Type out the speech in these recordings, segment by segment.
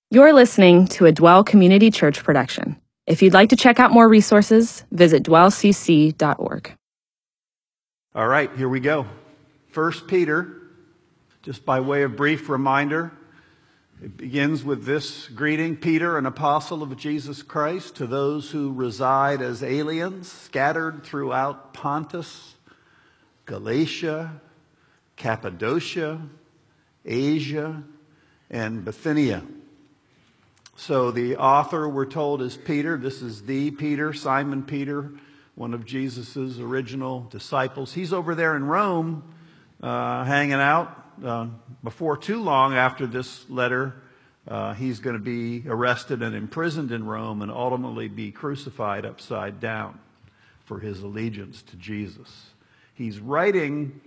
You're listening to a Dwell Community Church production. If you'd like to check out more resources, visit dwellcc.org. All right, here we go. 1 Peter, just by way of brief reminder, it begins with this greeting: Peter, an apostle of Jesus Christ, to those who reside as aliens scattered throughout Pontus, Galatia, Cappadocia, Asia, and Bithynia. So the author, we're told, is Peter. This is the Peter, Simon Peter, one of Jesus' original disciples. He's over there in Rome hanging out. Before too long after this letter, he's going to be arrested and imprisoned in Rome and ultimately be crucified upside down for his allegiance to Jesus. He's writing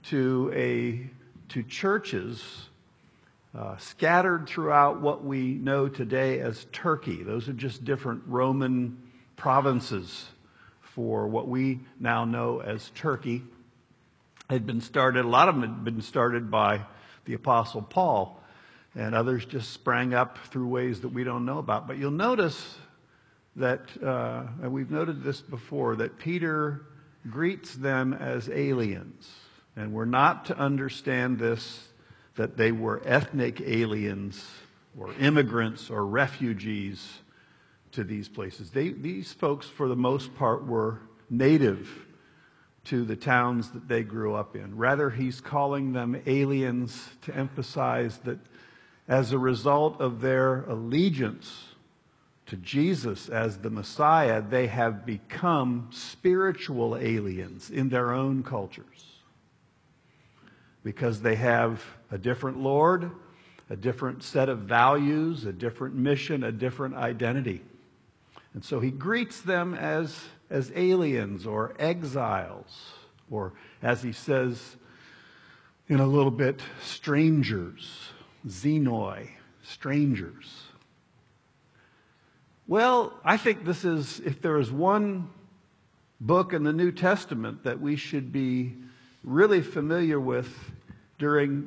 to churches scattered throughout what we know today as Turkey. Those are just different Roman provinces for what we now know as Turkey. A lot of them had been started by the Apostle Paul, and others just sprang up through ways that we don't know about. But you'll notice that, and we've noted this before, that Peter greets them as aliens. And we're not to understand this that they were ethnic aliens or immigrants or refugees to these places. These folks, for the most part, were native to the towns that they grew up in. Rather, he's calling them aliens to emphasize that as a result of their allegiance to Jesus as the Messiah, they have become spiritual aliens in their own cultures, because they have a different Lord, a different set of values, a different mission, a different identity. And so he greets them as aliens or exiles, or as he says in a little bit, strangers, xenoi, strangers. Well, I think this is, if there is one book in the New Testament that we should be really familiar with during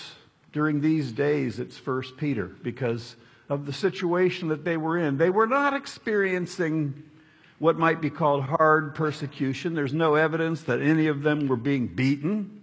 these days, it's 1 Peter, because of the situation that they were in. They were not experiencing what might be called hard persecution. There's no evidence that any of them were being beaten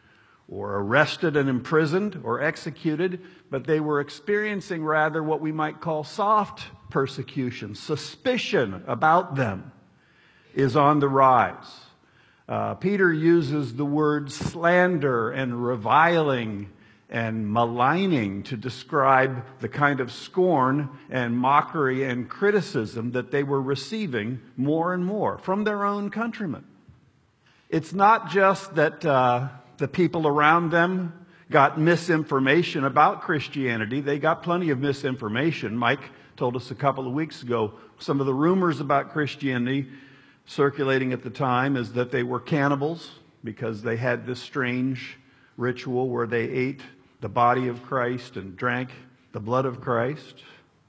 or arrested and imprisoned or executed, but they were experiencing rather what we might call soft persecution. Suspicion about them is on the rise. Peter uses the words slander and reviling and maligning to describe the kind of scorn and mockery and criticism that they were receiving more and more from their own countrymen. It's not just that the people around them got misinformation about Christianity. They got plenty of misinformation. Mike told us a couple of weeks ago some of the rumors about Christianity circulating at the time is that they were cannibals because they had this strange ritual where they ate the body of Christ and drank the blood of Christ,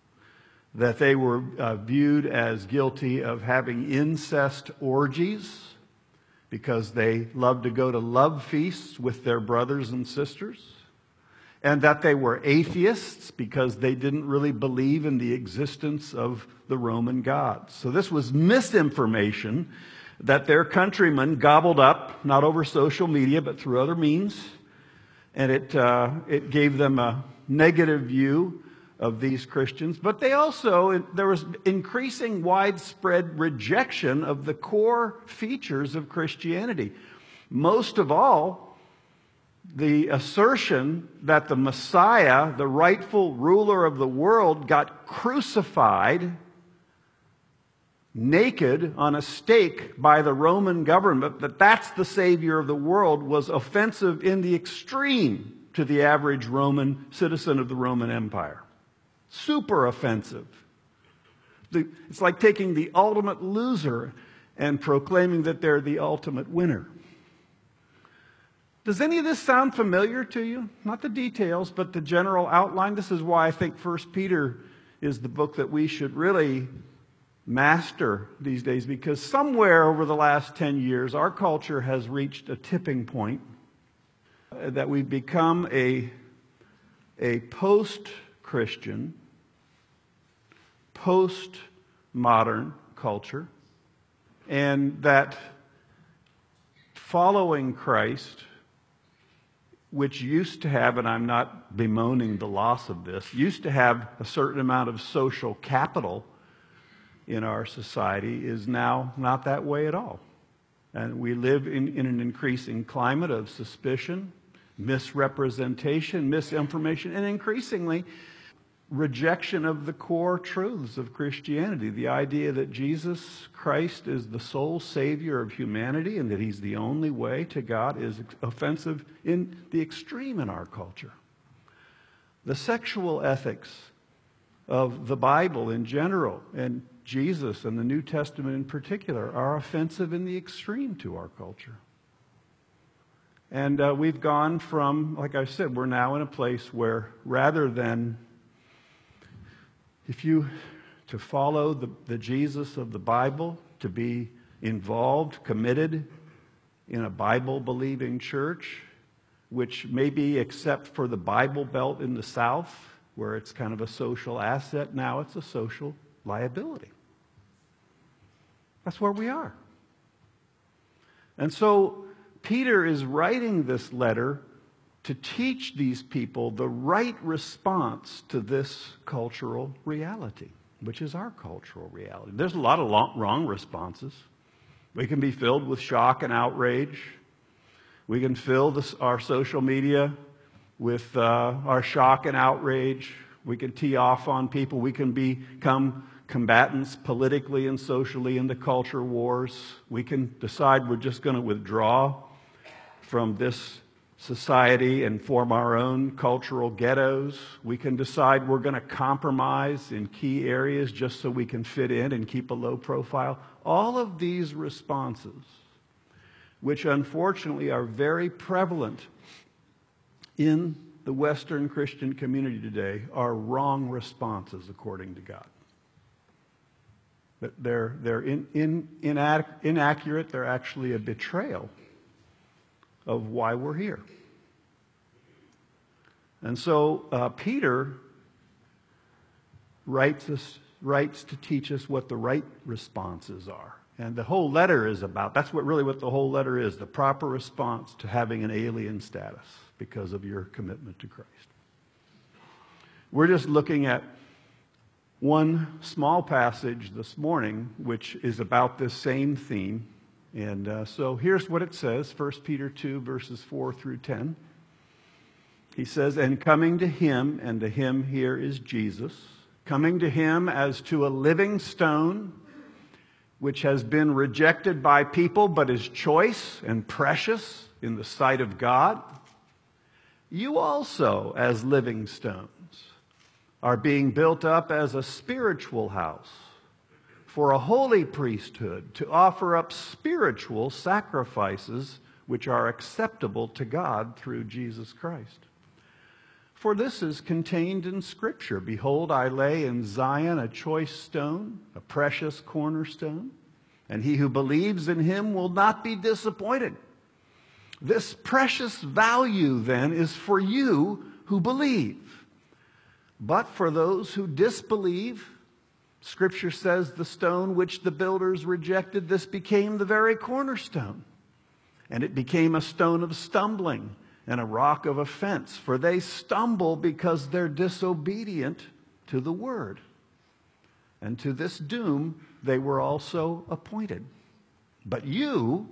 that they were viewed as guilty of having incest orgies because they loved to go to love feasts with their brothers and sisters, and that they were atheists because they didn't really believe in the existence of the Roman gods. So this was misinformation that their countrymen gobbled up, not over social media, but through other means. And it gave them a negative view of these Christians. But there was increasing widespread rejection of the core features of Christianity. Most of all, the assertion that the Messiah, the rightful ruler of the world, got crucified naked on a stake by the Roman government, that's the Savior of the world, was offensive in the extreme to the average Roman citizen of the Roman Empire. Super offensive. It's like taking the ultimate loser and proclaiming that they're the ultimate winner. Does any of this sound familiar to you? Not the details, but the general outline. This is why I think 1 Peter is the book that we should really master these days, because somewhere over the last 10 years, our culture has reached a tipping point that we've become a post-Christian postmodern culture, and that following Christ, which used to have, and I'm not bemoaning the loss of this, used to have a certain amount of social capital in our society, is now not that way at all. And we live in an increasing climate of suspicion, misrepresentation, misinformation, and increasingly rejection of the core truths of Christianity. The idea that Jesus Christ is the sole Savior of humanity and that He's the only way to God is offensive in the extreme in our culture. The sexual ethics of the Bible in general, and Jesus and the New Testament in particular, are offensive in the extreme to our culture. And we've gone from, like I said, we're now in a place where rather than to follow the Jesus of the Bible, to be involved, committed in a Bible-believing church, which maybe except for the Bible Belt in the South, where it's kind of a social asset, now it's a social liability. That's where we are. And so Peter is writing this letter to teach these people the right response to this cultural reality, which is our cultural reality. There's a lot of wrong responses. We can be filled with shock and outrage. We can fill our social media with our shock and outrage. We can tee off on people. We can become combatants politically and socially in the culture wars. We can decide we're just going to withdraw from this society and form our own cultural ghettos. We can decide we're going to compromise in key areas just so we can fit in and keep a low profile. All of these responses, which unfortunately are very prevalent in the Western Christian community today, are wrong responses according to God. But they're inaccurate. They're actually a betrayal of why we're here. And so Peter writes to teach us what the right responses are. And the whole letter is about, that's what the whole letter is, the proper response to having an alien status because of your commitment to Christ. We're just looking at one small passage this morning, which is about this same theme. And so here's what it says, 1 Peter 2, verses 4 through 10. He says, "And coming to Him," and to Him here is Jesus, "coming to Him as to a living stone, which has been rejected by people, but is choice and precious in the sight of God, you also, as living stones, are being built up as a spiritual house, for a holy priesthood, to offer up spiritual sacrifices which are acceptable to God through Jesus Christ. For this is contained in Scripture. Behold, I lay in Zion a choice stone, a precious cornerstone, and he who believes in Him will not be disappointed. This precious value, then, is for you who believe. But for those who disbelieve, Scripture says the stone which the builders rejected, this became the very cornerstone. And it became a stone of stumbling and a rock of offense. For they stumble because they're disobedient to the word. And to this doom they were also appointed. But you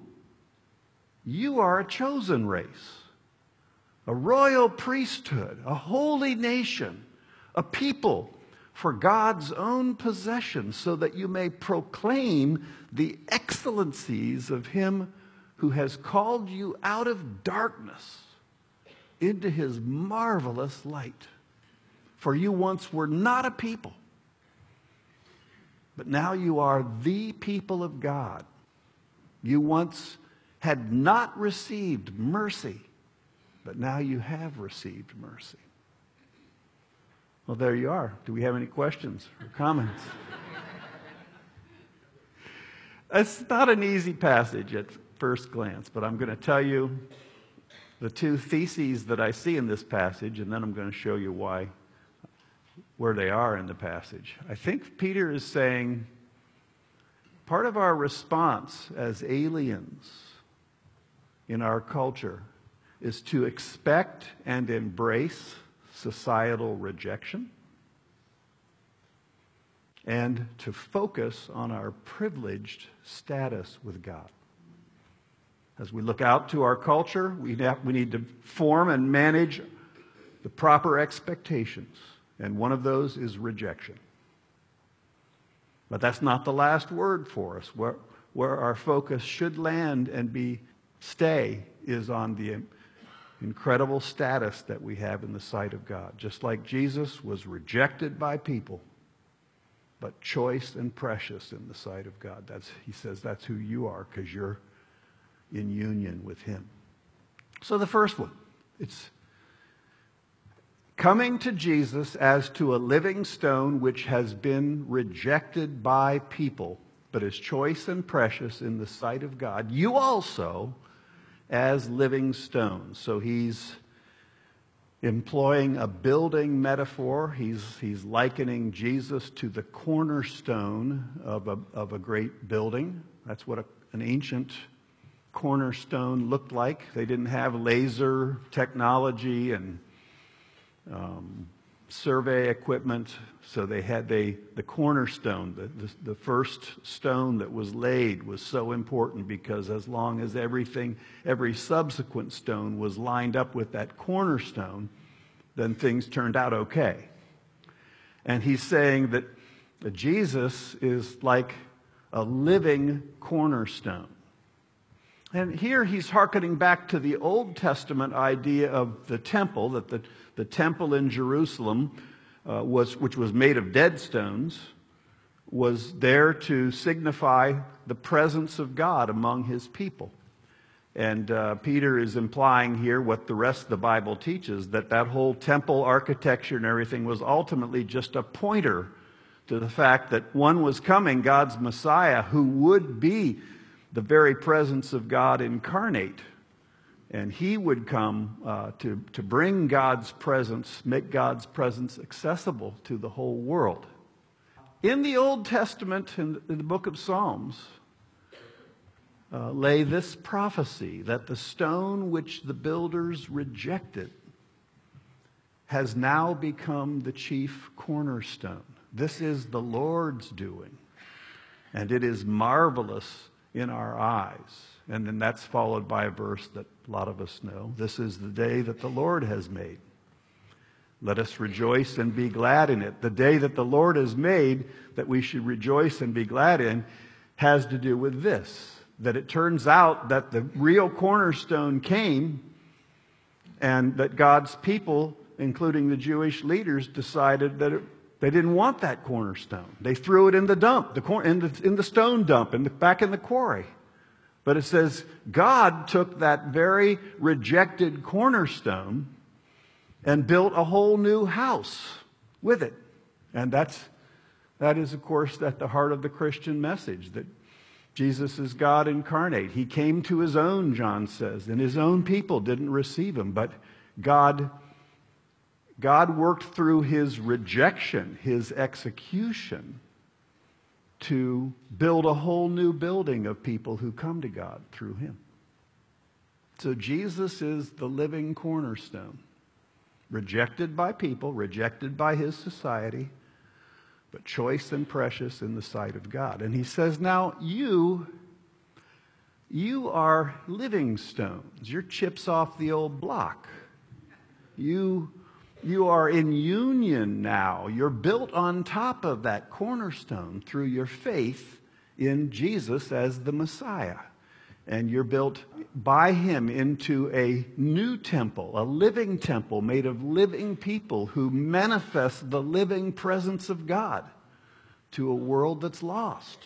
are a chosen race, a royal priesthood, a holy nation, a people for God's own possession, so that you may proclaim the excellencies of Him who has called you out of darkness into His marvelous light. For you once were not a people, but now you are the people of God. You once had not received mercy, but now you have received mercy. Well, there you are. Do we have any questions or comments? It's not an easy passage at first glance, but I'm going to tell you the two theses that I see in this passage, and then I'm going to show you why where they are in the passage. I think Peter is saying part of our response as aliens in our culture is to expect and embrace societal rejection and to focus on our privileged status with God. As we look out to our culture, we need to form and manage the proper expectations, and one of those is rejection. But that's not the last word for us. Where our focus should land and stay is on the incredible status that we have in the sight of God. Just like Jesus was rejected by people, but choice and precious in the sight of God. He says that's who you are, because you're in union with Him. So the first one, it's coming to Jesus as to a living stone which has been rejected by people, but is choice and precious in the sight of God. You also as living stones. So he's employing a building metaphor. He's likening Jesus to the cornerstone of a great building. That's what an ancient cornerstone looked like. They didn't have laser technology and survey equipment, so they had the cornerstone. The first stone that was laid was so important, because as long as every subsequent stone was lined up with that cornerstone, then things turned out okay. And he's saying that Jesus is like a living cornerstone. And here he's hearkening back to the Old Testament idea of the temple, that the temple in Jerusalem, which was made of dead stones, was there to signify the presence of God among His people. And Peter is implying here what the rest of the Bible teaches, that whole temple architecture and everything was ultimately just a pointer to the fact that one was coming, God's Messiah, who would be the very presence of God incarnate. And He would come to bring God's presence, make God's presence accessible to the whole world. In the Old Testament, in the book of Psalms, lay this prophecy that the stone which the builders rejected has now become the chief cornerstone. This is the Lord's doing, and it is marvelous in our eyes. And then that's followed by a verse that a lot of us know. This is the day that the Lord has made. Let us rejoice and be glad in it. The day that the Lord has made, that we should rejoice and be glad in, has to do with this. That it turns out that the real cornerstone came, and that God's people, including the Jewish leaders, decided that they didn't want that cornerstone. They threw it in the dump, in the stone dump, back in the quarry. But it says God took that very rejected cornerstone and built a whole new house with it. And that is, of course, at the heart of the Christian message, that Jesus is God incarnate. He came to His own, John says, and His own people didn't receive Him. But God worked through His rejection, His execution, to build a whole new building of people who come to God through Him. So Jesus is the living cornerstone, rejected by people, rejected by His society, but choice and precious in the sight of God. And He says, now you are living stones. You're chips off the old block. You are in union now. You're built on top of that cornerstone through your faith in Jesus as the Messiah. And you're built by Him into a new temple, a living temple made of living people who manifest the living presence of God to a world that's lost.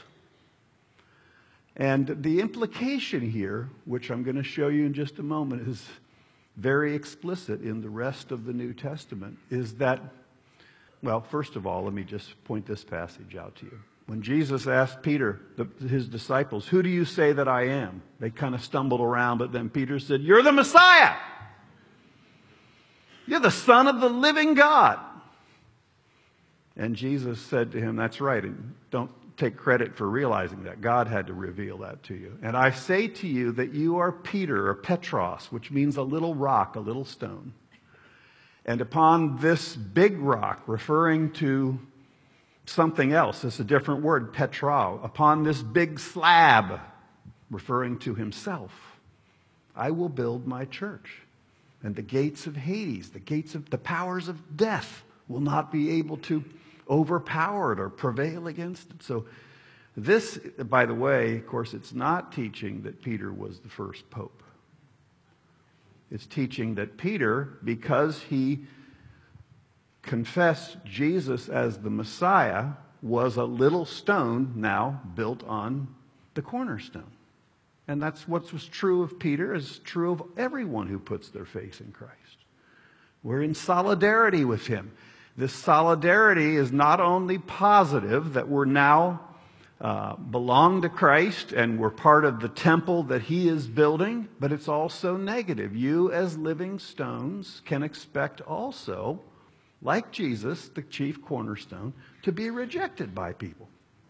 And the implication here, which I'm going to show you in just a moment, is very explicit in the rest of the New Testament, is that, well, first of all, let me just point this passage out to you. When Jesus asked Peter, his disciples, who do you say that I am? They kind of stumbled around, but then Peter said, you're the Messiah. You're the Son of the living God. And Jesus said to him, that's right, and don't take credit for realizing that. God had to reveal that to you. And I say to you that you are Peter, or Petros, which means a little rock, a little stone. And upon this big rock, referring to something else, it's a different word, Petra, upon this big slab, referring to himself, I will build my church. And the gates of Hades, the powers of death will not be able to overpower it or prevail against it. So this, by the way, of course, it's not teaching that Peter was the first pope. It's teaching that Peter, because he confessed Jesus as the Messiah, was a little stone now built on the cornerstone. And that's what was true of Peter, is true of everyone who puts their faith in Christ. We're in solidarity with him. This solidarity is not only positive, that we're now belong to Christ and we're part of the temple that he is building, but it's also negative. You as living stones can expect also, like Jesus, the chief cornerstone, to be rejected by people.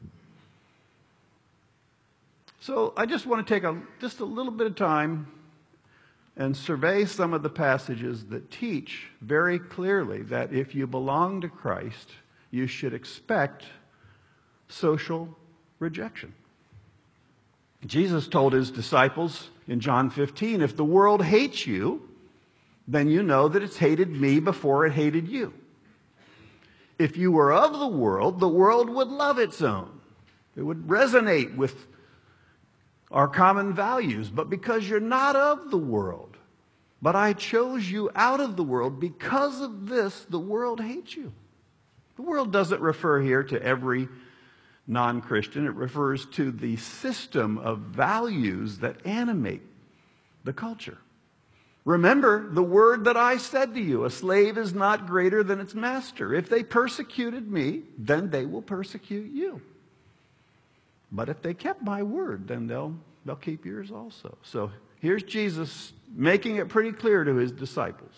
So I just want to take just a little bit of time and survey some of the passages that teach very clearly that if you belong to Christ, you should expect social rejection. Jesus told his disciples in John 15, if the world hates you, then you know that it's hated me before it hated you. If you were of the world would love its own. It would resonate with our common values. But because you're not of the world, but I chose you out of the world, because of this, the world hates you. The world doesn't refer here to every non-Christian. It refers to the system of values that animate the culture. Remember the word that I said to you, a slave is not greater than its master. If they persecuted me, then they will persecute you. But if they kept my word, then they'll keep yours also. So here's Jesus making it pretty clear to his disciples.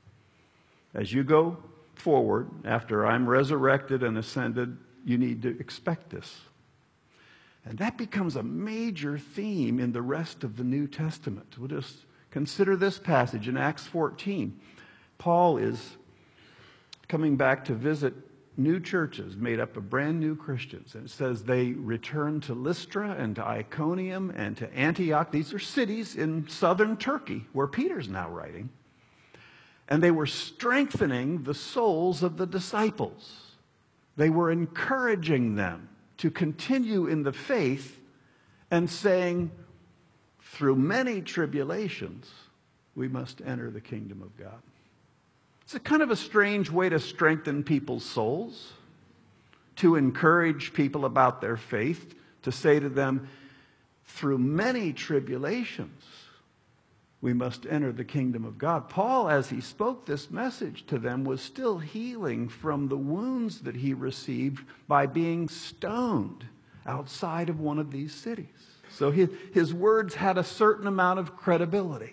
As you go forward, after I'm resurrected and ascended, you need to expect this. And that becomes a major theme in the rest of the New Testament. We'll just consider this passage in Acts 14. Paul is coming back to visit new churches made up of brand new Christians. And it says they returned to Lystra and to Iconium and to Antioch. These are cities in southern Turkey where Peter's now writing. And they were strengthening the souls of the disciples. They were encouraging them to continue in the faith and saying, through many tribulations, we must enter the kingdom of God. It's a kind of a strange way to strengthen people's souls, to encourage people about their faith, to say to them, through many tribulations, we must enter the kingdom of God. Paul, as he spoke this message to them, was still healing from the wounds that he received by being stoned outside of one of these cities. So his words had a certain amount of credibility.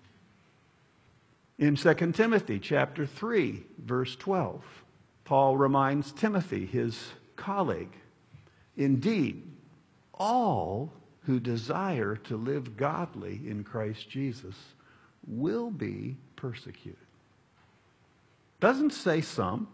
In 2 Timothy chapter 3, verse 12, Paul reminds Timothy, his colleague, indeed, all who desire to live godly in Christ Jesus will be persecuted. Doesn't say some.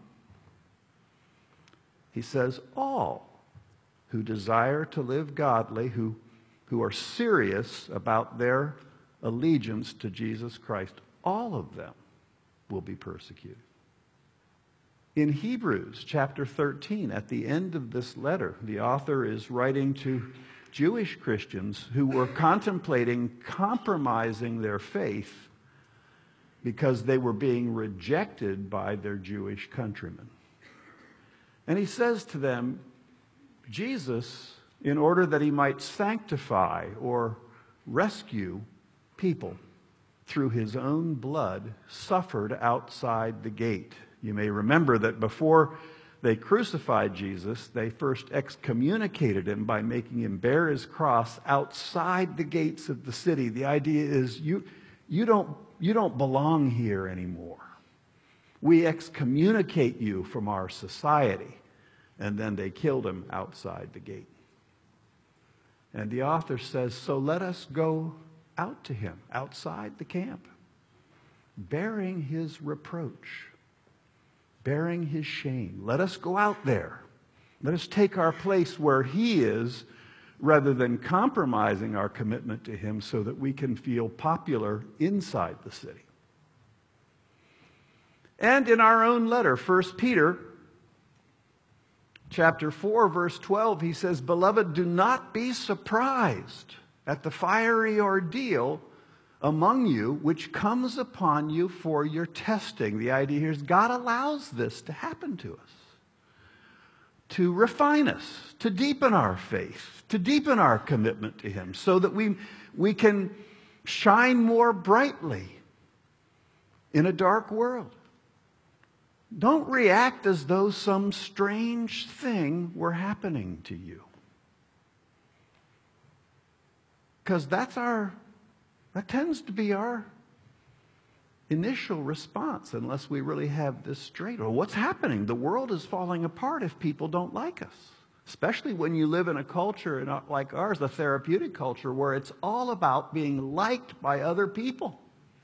He says all who desire to live godly, who are serious about their allegiance to Jesus Christ, all of them will be persecuted. In Hebrews chapter 13, at the end of this letter, the author is writing to Jewish Christians who were contemplating compromising their faith because they were being rejected by their Jewish countrymen. And he says to them, Jesus, in order that he might sanctify or rescue people through his own blood, suffered outside the gate. You may remember that before they crucified Jesus, they first excommunicated him by making him bear his cross outside the gates of the city. The idea is you don't belong here anymore. We excommunicate you from our society. And then they killed him outside the gate. And the author says, so let us go out to him, outside the camp, bearing his reproach, bearing his shame. Let us go out there. Let us take our place where he is, rather than compromising our commitment to him so that we can feel popular inside the city. And in our own letter, 1 Peter chapter 4, verse 12, he says, beloved, do not be surprised at the fiery ordeal among you, which comes upon you for your testing. The idea here is God allows this to happen to us, to refine us, to deepen our faith, to deepen our commitment to him, so that we can shine more brightly in a dark world. Don't react as though some strange thing were happening to you. Because that tends to be our initial response, unless we really have this straight. Well, what's happening? The world is falling apart if people don't like us. Especially when you live in a culture like ours, a therapeutic culture, where it's all about being liked by other people.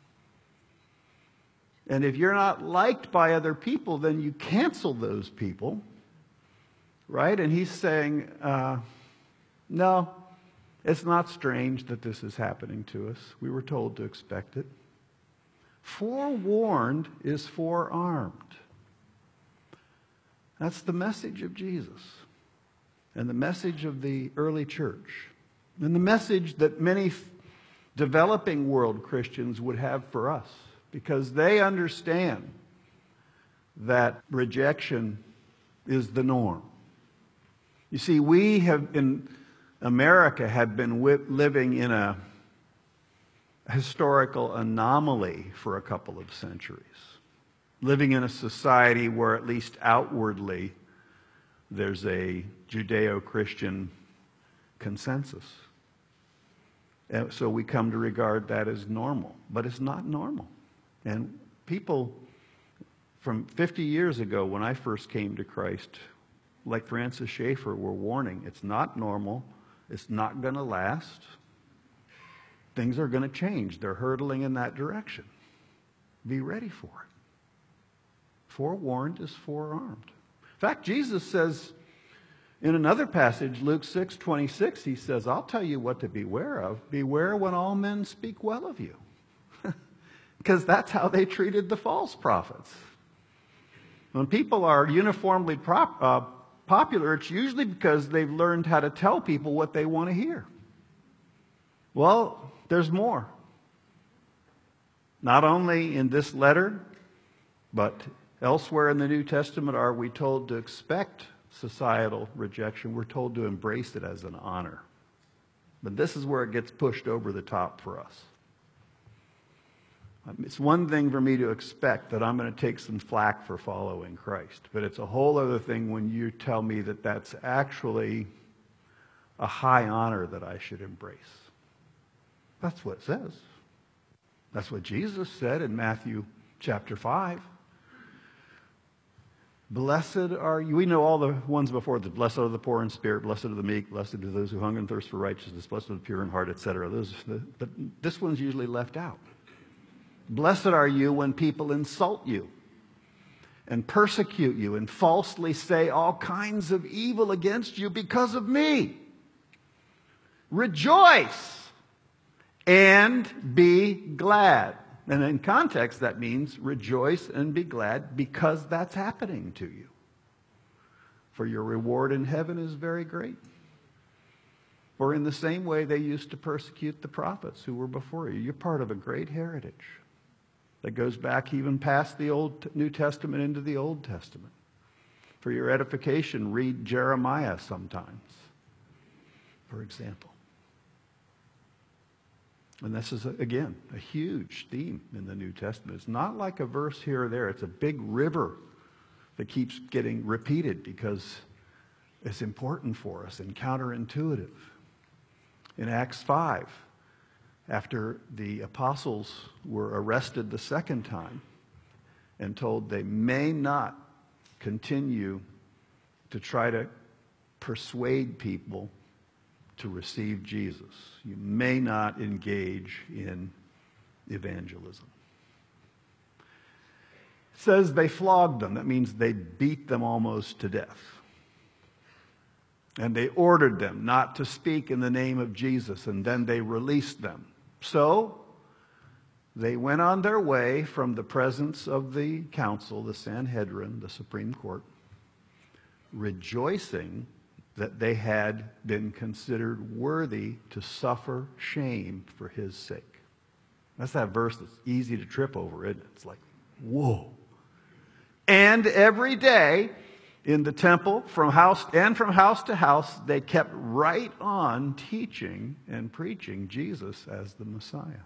And if you're not liked by other people, then you cancel those people, right? And he's saying, no, it's not strange that this is happening to us. We were told to expect it. Forewarned is forearmed. That's the message of Jesus and the message of the early church, and the message that many developing world Christians would have for us, because they understand that rejection is the norm. You see, we have in America have been living in a historical anomaly for a couple of centuries, living in a society where, at least outwardly, there's a Judeo-Christian consensus. And so we come to regard that as normal, but it's not normal. And people from 50 years ago, when I first came to Christ, like Francis Schaeffer, were warning, it's not normal, it's not going to last. Things are going to change. They're hurtling in that direction. Be ready for it. Forewarned is forearmed. In fact, Jesus says in another passage, Luke 6:26, he says, I'll tell you what to beware of. Beware when all men speak well of you. Because that's how they treated the false prophets. When people are uniformly popular, it's usually because they've learned how to tell people what they want to hear. Well, there's more. Not only in this letter, but elsewhere in the New Testament are we told to expect societal rejection. We're told to embrace it as an honor. But this is where it gets pushed over the top for us. It's one thing for me to expect that I'm going to take some flack for following Christ, but it's a whole other thing when you tell me that that's actually a high honor that I should embrace. That's what it says. That's what Jesus said in Matthew chapter 5. Blessed are you. We know all the ones before this. Blessed are the poor in spirit. Blessed are the meek. Blessed are those who hunger and thirst for righteousness. Blessed are the pure in heart, etc. But this one's usually left out. Blessed are you when people insult you and persecute you and falsely say all kinds of evil against you because of me. Rejoice and be glad. And in context, that means rejoice and be glad because that's happening to you. For your reward in heaven is very great. For in the same way they used to persecute the prophets who were before you. You're part of a great heritage that goes back even past the New Testament into the Old Testament. For your edification, read Jeremiah sometimes, for example. And this is, again, a huge theme in the New Testament. It's not like a verse here or there. It's a big river that keeps getting repeated because it's important for us and counterintuitive. In Acts 5, after the apostles were arrested the second time and told they may not continue to try to persuade people to receive Jesus. You may not engage in evangelism. It says they flogged them. That means they beat them almost to death. And they ordered them not to speak in the name of Jesus, and then they released them. So they went on their way from the presence of the council, the Sanhedrin, the Supreme Court, rejoicing that they had been considered worthy to suffer shame for his sake. That's that verse that's easy to trip over, isn't it? It's like, whoa. And every day in the temple, from house to house, they kept right on teaching and preaching Jesus as the Messiah.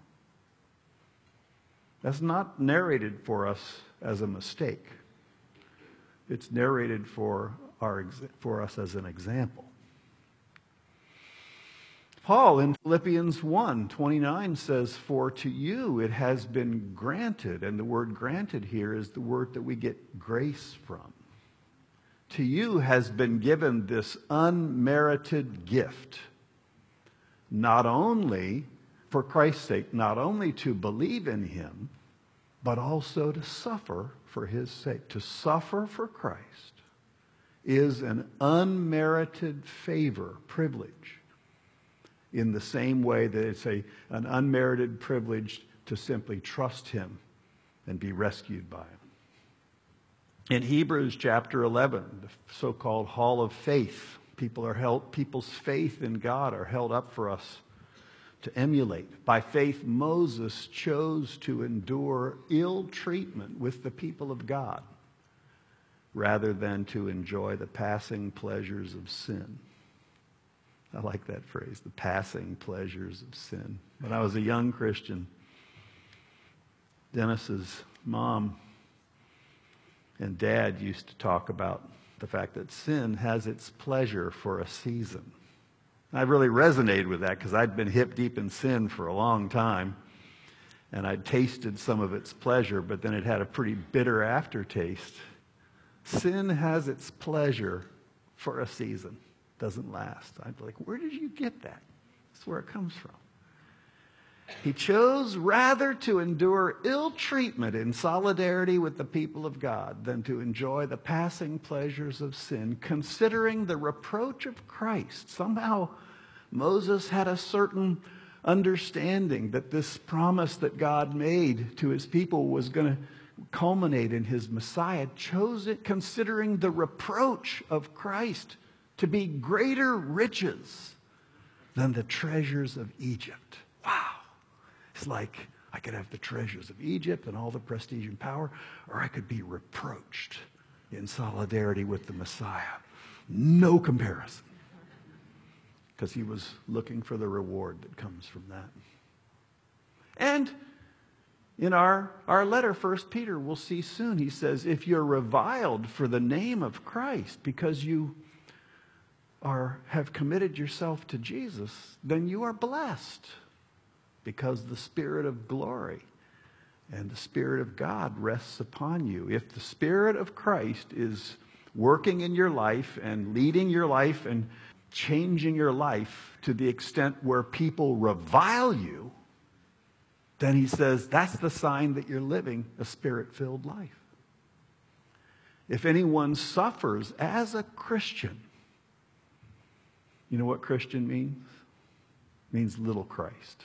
That's not narrated for us as a mistake. It's narrated for us as an example. Paul in Philippians 1:29 says, "For to you it has been granted," and the word granted here is the word that we get grace from. To you has been given this unmerited gift, not only for Christ's sake, not only to believe in him, but also to suffer for his sake. To suffer for Christ is an unmerited favor, privilege, in the same way that it's an unmerited privilege to simply trust him and be rescued by him. In Hebrews chapter 11, the so-called hall of faith, people's faith in God are held up for us to emulate. By faith, Moses chose to endure ill treatment with the people of God rather than to enjoy the passing pleasures of sin. I like that phrase, the passing pleasures of sin. When I was a young Christian, Dennis's mom and dad used to talk about the fact that sin has its pleasure for a season. I really resonated with that because I'd been hip deep in sin for a long time, and I'd tasted some of its pleasure, but then it had a pretty bitter aftertaste. Sin has its pleasure for a season. Doesn't last. I'd be like, where did you get that? That's where it comes from. He chose rather to endure ill treatment in solidarity with the people of God than to enjoy the passing pleasures of sin, considering the reproach of Christ. Somehow Moses had a certain understanding that this promise that God made to his people was going to culminate in his Messiah, chose it considering the reproach of Christ to be greater riches than the treasures of Egypt. Wow. It's like I could have the treasures of Egypt and all the prestige and power, or I could be reproached in solidarity with the Messiah. No comparison. Because he was looking for the reward that comes from that. And in our letter, 1 Peter, we'll see soon, he says, if you're reviled for the name of Christ because you have committed yourself to Jesus, then you are blessed, because the Spirit of glory and the Spirit of God rests upon you. If the Spirit of Christ is working in your life and leading your life and changing your life to the extent where people revile you, then he says that's the sign that you're living a Spirit-filled life. If anyone suffers as a Christian, you know what Christian means? It means little Christ.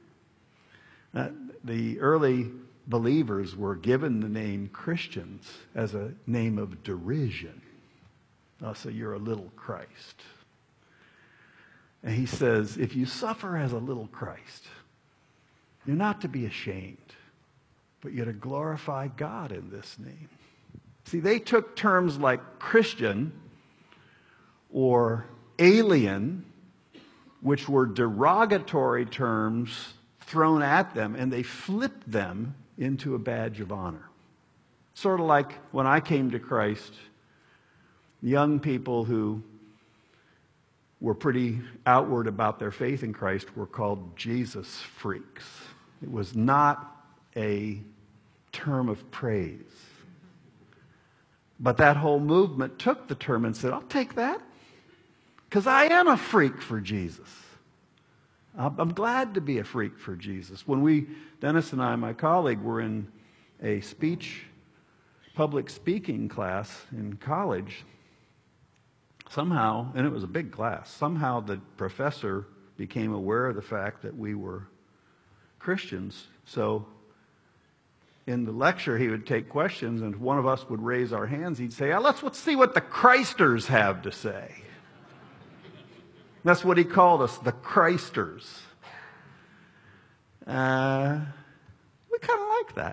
The early believers were given the name Christians as a name of derision. So you're a little Christ. And he says, if you suffer as a little Christ, you're not to be ashamed, but you're to glorify God in this name. See, they took terms like Christian or alien, which were derogatory terms thrown at them, and they flipped them into a badge of honor. Sort of like when I came to Christ, young people who were pretty outward about their faith in Christ were called Jesus freaks. It was not a term of praise. But that whole movement took the term and said, I'll take that, because I am a freak for Jesus. I'm glad to be a freak for Jesus. When Dennis and I, my colleague, were in a public speaking class in college, somehow, and it was a big class, somehow the professor became aware of the fact that we were Christians. So in the lecture, he would take questions, and if one of us would raise our hands, he'd say, let's see what the Christers have to say. That's what he called us, the Christers. We kind of like that.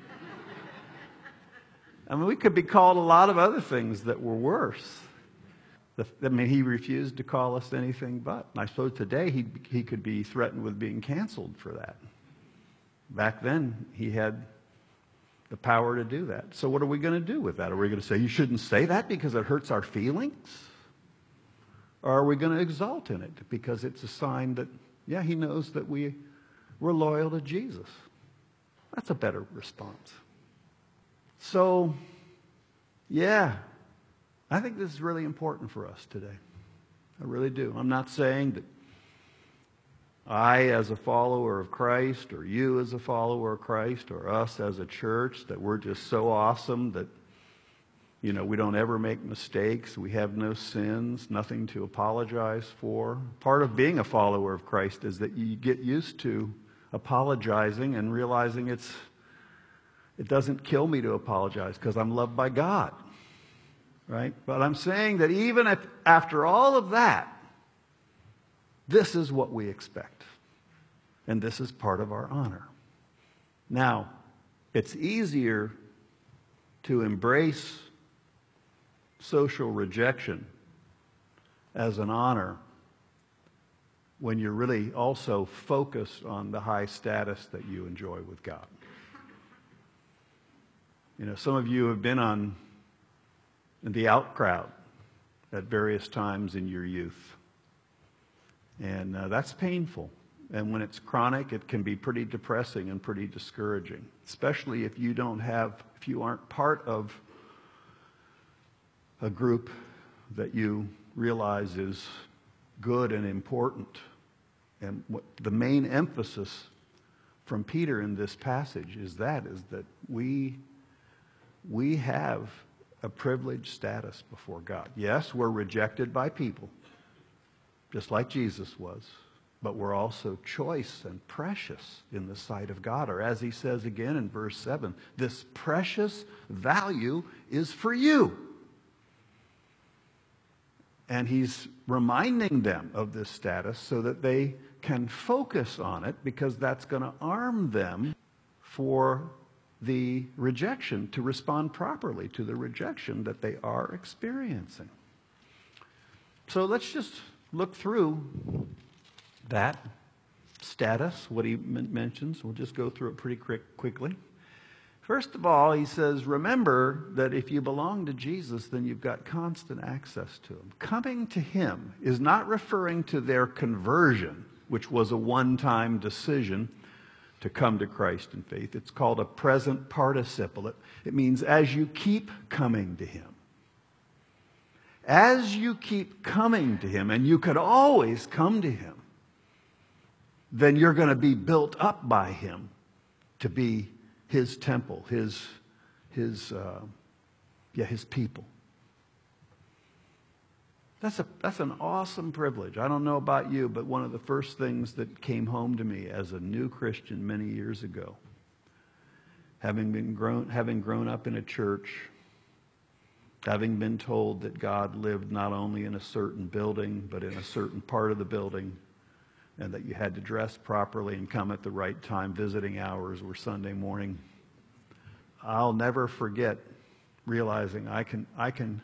I mean, we could be called a lot of other things that were worse. He refused to call us anything but. And I suppose today he could be threatened with being canceled for that. Back then, he had the power to do that. So what are we going to do with that? Are we going to say, you shouldn't say that because it hurts our feelings? Or are we going to exult in it because it's a sign that, yeah, he knows that we're loyal to Jesus? That's a better response. So, yeah, I think this is really important for us today. I really do. I'm not saying that I, as a follower of Christ, or you as a follower of Christ, or us as a church, that we're just so awesome that, we don't ever make mistakes, we have no sins, nothing to apologize for. Part of being a follower of Christ is that you get used to apologizing and realizing it doesn't kill me to apologize because I'm loved by God. Right? But I'm saying that even if after all of that, this is what we expect. And this is part of our honor. Now, it's easier to embrace social rejection as an honor when you're really also focused on the high status that you enjoy with God. Some of you have been in the out crowd at various times in your youth. And that's painful. And when it's chronic, it can be pretty depressing and pretty discouraging, especially if you aren't part of a group that you realize is good and important. And the main emphasis from Peter in this passage is that we have a privileged status before God. Yes, we're rejected by people, just like Jesus was, but we're also choice and precious in the sight of God. Or as he says again in verse 7, this precious value is for you. And he's reminding them of this status so that they can focus on it, because that's going to arm them for the rejection, to respond properly to the rejection that they are experiencing. So let's just look through that status, what he mentions. We'll just go through it pretty quickly. First of all, he says, remember that if you belong to Jesus, then you've got constant access to him. Coming to him is not referring to their conversion, which was a one-time decision to come to Christ in faith. It's called a present participle. It means as you keep coming to him. As you keep coming to him, and you could always come to him, then you're going to be built up by him to be his temple, his people. That's an awesome privilege. I don't know about you, but one of the first things that came home to me as a new Christian many years ago, having grown up in a church, having been told that God lived not only in a certain building, but in a certain part of the building, and that you had to dress properly and come at the right time. Visiting hours were Sunday morning. I'll never forget realizing I can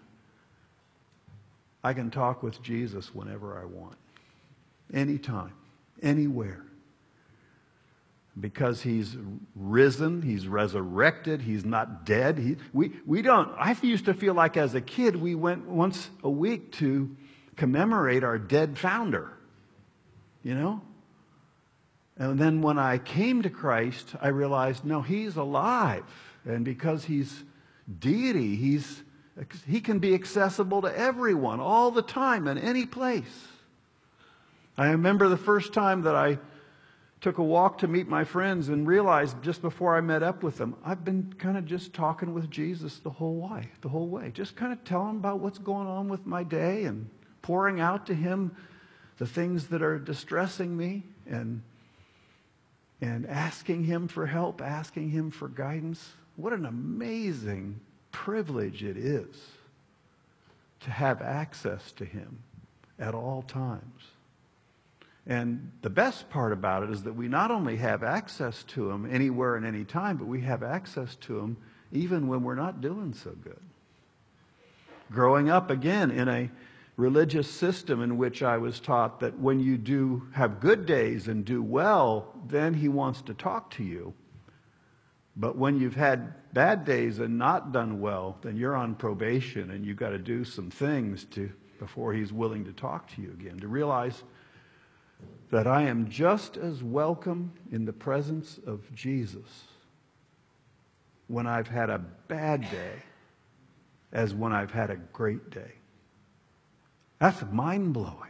talk with Jesus whenever I want, anytime, anywhere, because he's risen, he's resurrected, he's not dead. I used to feel like as a kid we went once a week to commemorate our dead founder. And then when I came to Christ, I realized, no, he's alive. And because he's deity, he's He can be accessible to everyone all the time in any place. I remember the first time that I took a walk to meet my friends and realized just before I met up with them, I've been kind of just talking with Jesus the whole way. Just kind of telling him about what's going on with my day and pouring out to him the things that are distressing me and asking him for help, asking him for guidance. What an amazing privilege it is to have access to him at all times. And the best part about it is that we not only have access to him anywhere and any time, but we have access to him even when we're not doing so good. Growing up, again, in a religious system in which I was taught that when you do have good days and do well, then he wants to talk to you. But when you've had bad days and not done well, then you're on probation and you've got to do some things before he's willing to talk to you again. To realize that I am just as welcome in the presence of Jesus when I've had a bad day as when I've had a great day. That's mind-blowing.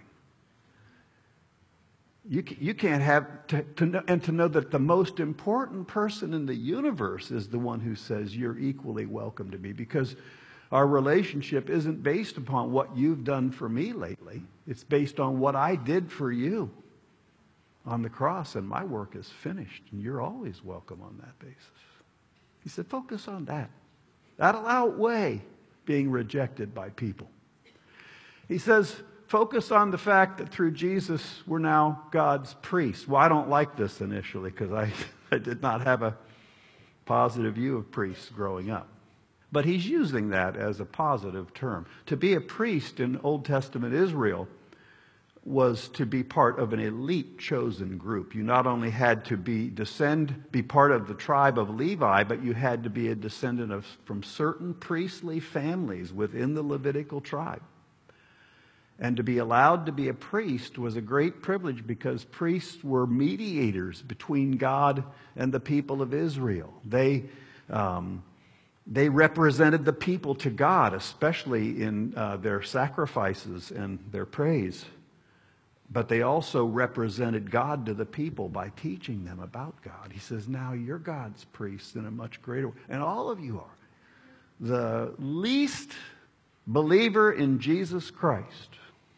You can't have to know that the most important person in the universe is the one who says you're equally welcome to me, because our relationship isn't based upon what you've done for me lately. It's based on what I did for you on the cross, and my work is finished, and you're always welcome on that basis. He said, focus on that. That'll outweigh being rejected by people. He says, focus on the fact that through Jesus, we're now God's priests. Well, I don't like this initially because I did not have a positive view of priests growing up. But he's using that as a positive term. To be a priest in Old Testament Israel was to be part of an elite chosen group. You not only had to be part of the tribe of Levi, but you had to be a descendant from certain priestly families within the Levitical tribe. And to be allowed to be a priest was a great privilege because priests were mediators between God and the people of Israel. They represented the people to God, especially in their sacrifices and their praise. But they also represented God to the people by teaching them about God. He says, now you're God's priests in a much greater way. And all of you are. The least believer in Jesus Christ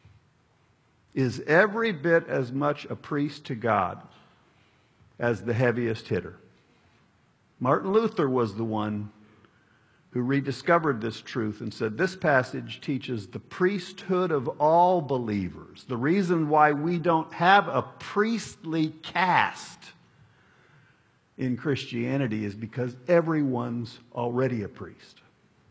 is every bit as much a priest to God as the heaviest hitter. Martin Luther was the one who rediscovered this truth and said, this passage teaches the priesthood of all believers. The reason why we don't have a priestly caste in Christianity is because everyone's already a priest.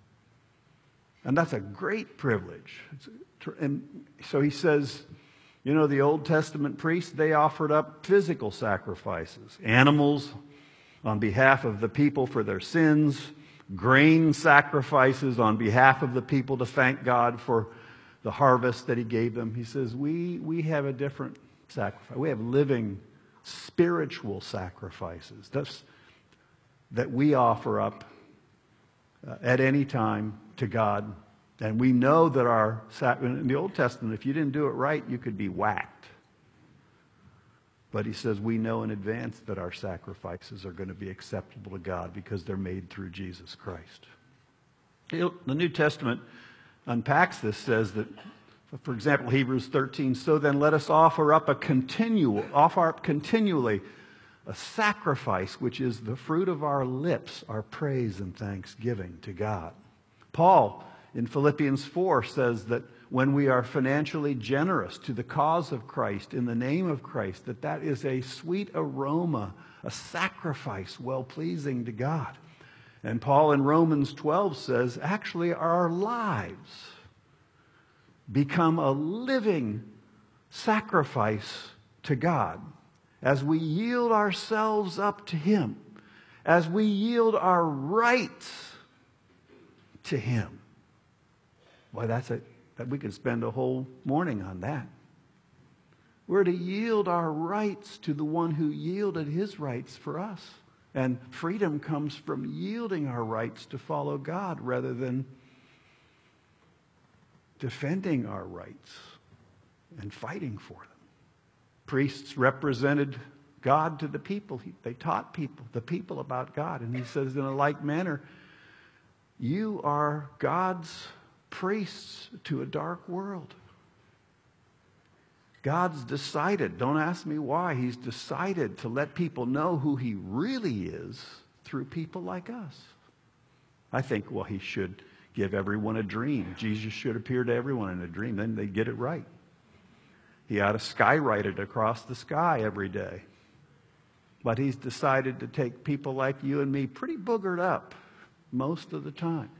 And that's a great privilege. And so he says, you know, the Old Testament priests, they offered up physical sacrifices, animals on behalf of the people for their sins, grain sacrifices on behalf of the people to thank God for the harvest that he gave them. He says, we have a different sacrifice. We have living spiritual sacrifices that we offer up at any time to God. And we know that in the Old Testament, if you didn't do it right, you could be whacked. But he says we know in advance that our sacrifices are going to be acceptable to God because they're made through Jesus Christ. The New Testament unpacks this, says that, for example, Hebrews 13, so then let us offer up continually a sacrifice which is the fruit of our lips, our praise and thanksgiving to God. Paul in Philippians 4 says that when we are financially generous to the cause of Christ, in the name of Christ, that is a sweet aroma, a sacrifice well-pleasing to God. And Paul in Romans 12 says, actually our lives become a living sacrifice to God as we yield ourselves up to him, as we yield our rights to him. Boy, that we could spend a whole morning on that. We're to yield our rights to the one who yielded his rights for us. And freedom comes from yielding our rights to follow God rather than defending our rights and fighting for them. Priests represented God to the people. They taught the people about God. And he says, in a like manner, you are God's priests to a dark world. God's decided, don't ask me why, he's decided to let people know who he really is through people like us. I think, well, he should give everyone a dream. Jesus should appear to everyone in a dream. Then they'd get it right. He ought to skywrite it across the sky every day. But he's decided to take people like you and me pretty boogered up most of the time.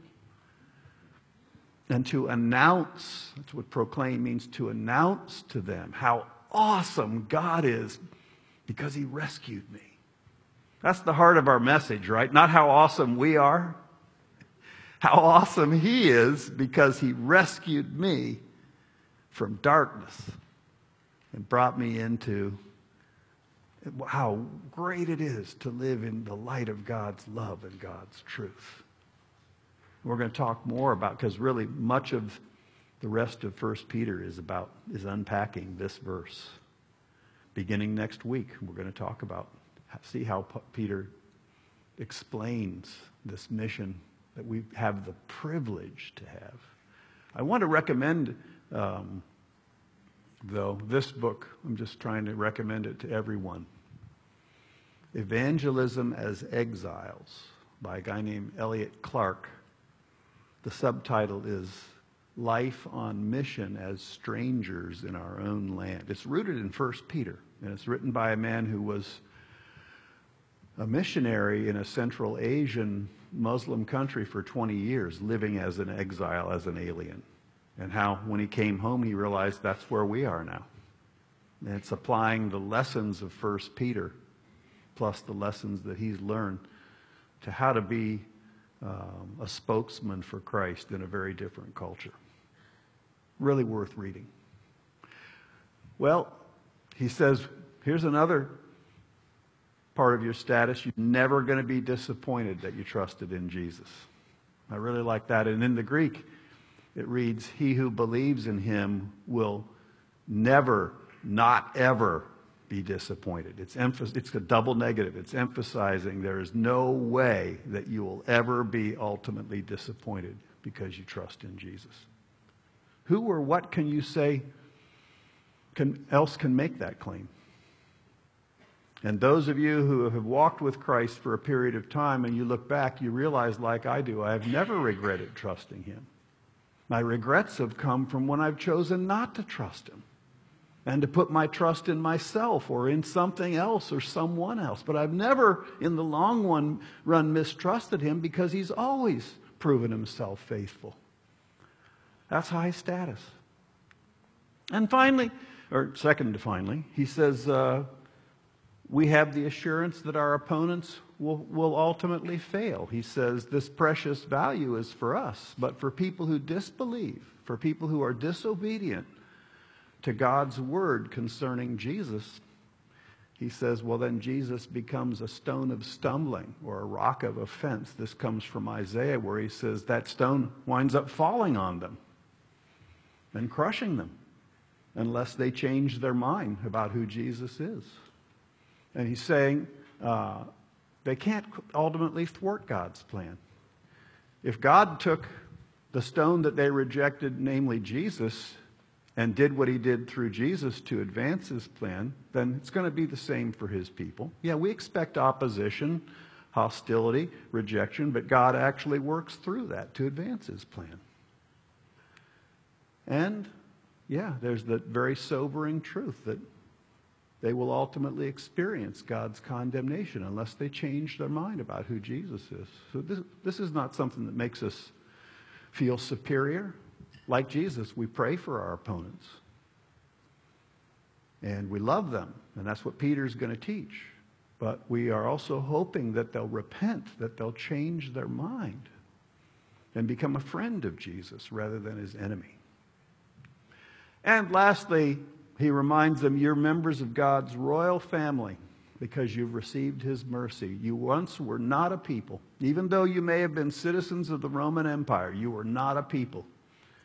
And to announce, that's what proclaim means, to announce to them how awesome God is because he rescued me. That's the heart of our message, right? Not how awesome we are. How awesome he is because he rescued me from darkness and brought me into how great it is to live in the light of God's love and God's truth. We're going to talk more about, because really much of the rest of 1 Peter is unpacking this verse. Beginning next week, we're going to talk about, see how Peter explains this mission that we have the privilege to have. I want to recommend, though, this book. I'm just trying to recommend it to everyone. Evangelism as Exiles by a guy named Elliot Clark. The subtitle is Life on Mission as Strangers in Our Own Land. It's rooted in 1 Peter, and it's written by a man who was a missionary in a Central Asian Muslim country for 20 years, living as an exile, as an alien. And how, when he came home, he realized that's where we are now. And it's applying the lessons of 1 Peter, plus the lessons that he's learned, to how to be a spokesman for Christ in a very different culture. Really worth reading. Well, he says, here's another part of your status. You're never going to be disappointed that you trusted in Jesus. I really like that. And in the Greek, it reads, he who believes in him will never, not ever be disappointed. It's a double negative. It's emphasizing there is no way that you will ever be ultimately disappointed because you trust in Jesus. Who or what can you say else can make that claim? And those of you who have walked with Christ for a period of time and you look back, you realize, like I do, I have never regretted trusting him. My regrets have come from when I've chosen not to trust him and to put my trust in myself or in something else or someone else. But I've never, in the long run, mistrusted him because he's always proven himself faithful. That's high status. And finally, or second to finally, he says, we have the assurance that our opponents will ultimately fail. He says this precious value is for us, but for people who disbelieve, for people who are disobedient to God's word concerning Jesus, he says, well, then Jesus becomes a stone of stumbling or a rock of offense. This comes from Isaiah, where he says that stone winds up falling on them and crushing them unless they change their mind about who Jesus is. And he's saying they can't ultimately thwart God's plan. If God took the stone that they rejected, namely Jesus, and did what he did through Jesus to advance his plan, then it's going to be the same for his people. Yeah, we expect opposition, hostility, rejection, but God actually works through that to advance his plan. And, yeah, there's the very sobering truth that they will ultimately experience God's condemnation unless they change their mind about who Jesus is. So this is not something that makes us feel superior. Like Jesus, we pray for our opponents. And we love them. And that's what Peter's going to teach. But we are also hoping that they'll repent, that they'll change their mind and become a friend of Jesus rather than his enemy. And lastly, he reminds them, you're members of God's royal family because you've received his mercy. You once were not a people. Even though you may have been citizens of the Roman Empire, you were not a people.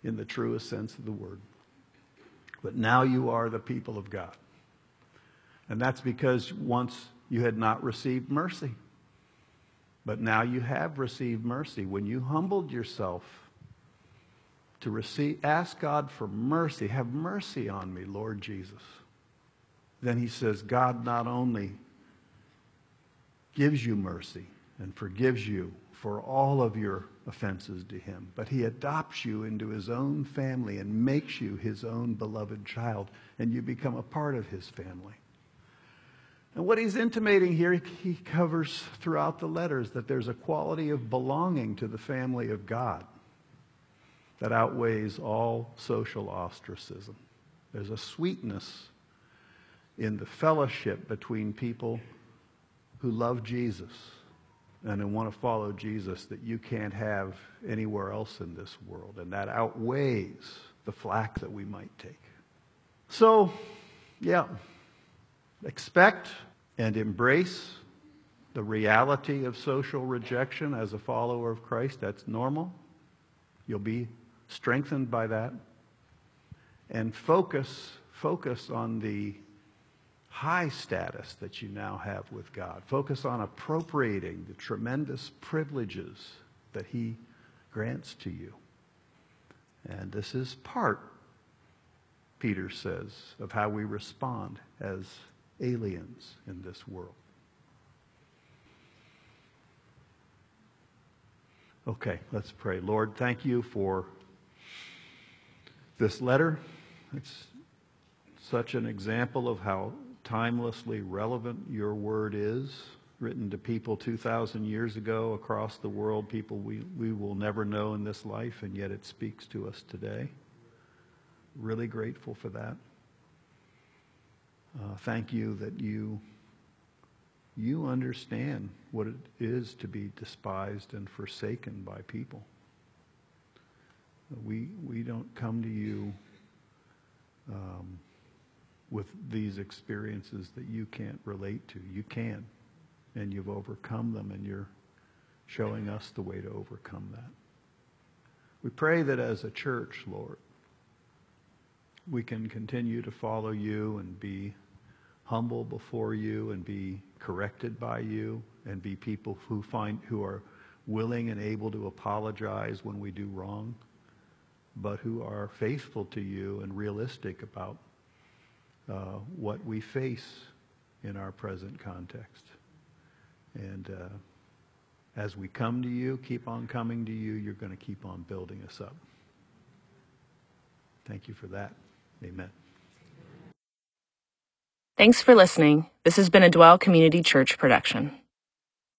in the truest sense of the word. But now you are the people of God. And that's because once you had not received mercy. But now you have received mercy. When you humbled yourself to ask God for mercy, have mercy on me, Lord Jesus. Then he says, God not only gives you mercy and forgives you for all of your offenses to him, but he adopts you into his own family and makes you his own beloved child, and you become a part of his family. And what he's intimating here, he covers throughout the letters, that there's a quality of belonging to the family of God that outweighs all social ostracism. There's a sweetness in the fellowship between people who love Jesus and who want to follow Jesus that you can't have anywhere else in this world. And that outweighs the flack that we might take. So, yeah, expect and embrace the reality of social rejection as a follower of Christ. That's normal. You'll be strengthened by that. And focus on the high status that you now have with God. Focus on appropriating the tremendous privileges that he grants to you. And this is part, Peter says, of how we respond as aliens in this world. Okay, let's pray. Lord, thank you for this letter. It's such an example of how timelessly relevant your word is, written to people 2,000 years ago across the world, people we will never know in this life, and yet it speaks to us today. Really grateful for that. Thank you that you understand what it is to be despised and forsaken by people. We don't come to you with these experiences that you can't relate to. You can, and you've overcome them, and you're showing us the way to overcome that. We pray that as a church, Lord, we can continue to follow you and be humble before you and be corrected by you and be people who are willing and able to apologize when we do wrong, but who are faithful to you and realistic about what we face in our present context. And as we come to you, keep on coming to you, you're going to keep on building us up. Thank you for that. Amen. Thanks for listening. This has been a Dwell Community Church production.